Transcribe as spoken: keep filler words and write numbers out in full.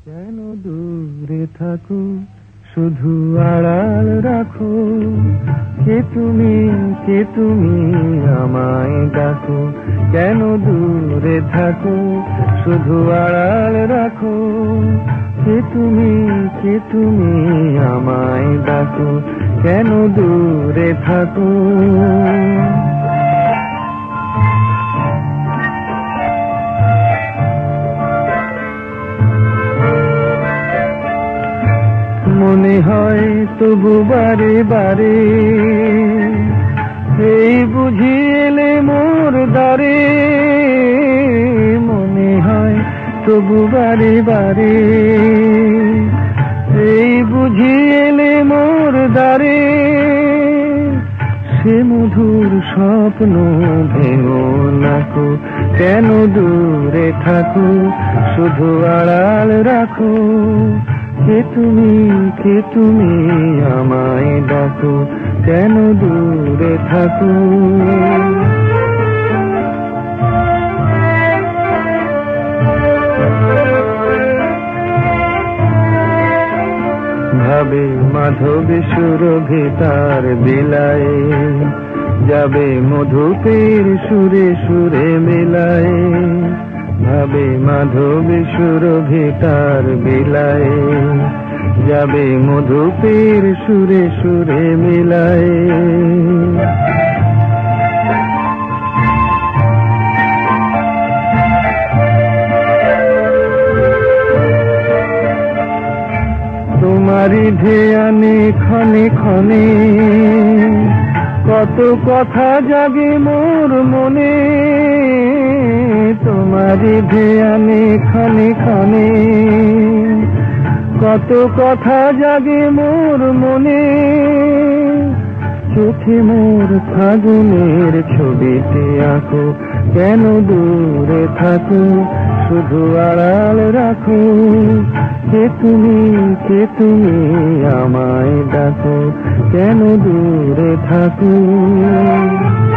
কেন দূরে থাকো, শুধু আড়াল রাখো, কে তুমি, কে তুমি আমায় ডাকো। কেন দূরে থাকো, শুধু আড়াল রাখো, কে তুমি, কে তুমি আমায় ডাকো। কেন দূরে থাকো। মনে হয় তবু বারে বারে, এই বুঝি এলে মোর দ্বারে। মনে হয় তবু বারে বারে, এই বুঝি এলে মোর দ্বারে। সে মধুর স্বপ্ন ভেঙো নাকো, কেন দূরে থাকো, শুধু আড়াল রাখো, কে তুমি, কে তুমি আমায় ডাকো। কেন দূরে থাকো। ভাবে মাধবী সুরভি তার বিলায়ে, যাবে মধুপের সুরে সুরে মেলায়। ভাবে মাধবী সুরভি তার বিলায়ে, যাবে মধুপের সুরে সুরে মেলায়। তোমারি ধ্যানে ক্ষণে ক্ষণে, কত কথা জাগে মোর মনে। তোমারি ধ্যানে ক্ষণে ক্ষণে, কত কথা জাগে মোর মনে। চোখে মোর ফাগুনের ছবিতে আঁকো, কেন দূরে থাকো, শুধু আড়াল রাখো, কে তুমি, কে তুমি আমায় ডাকো। কেন দূরে থাকো।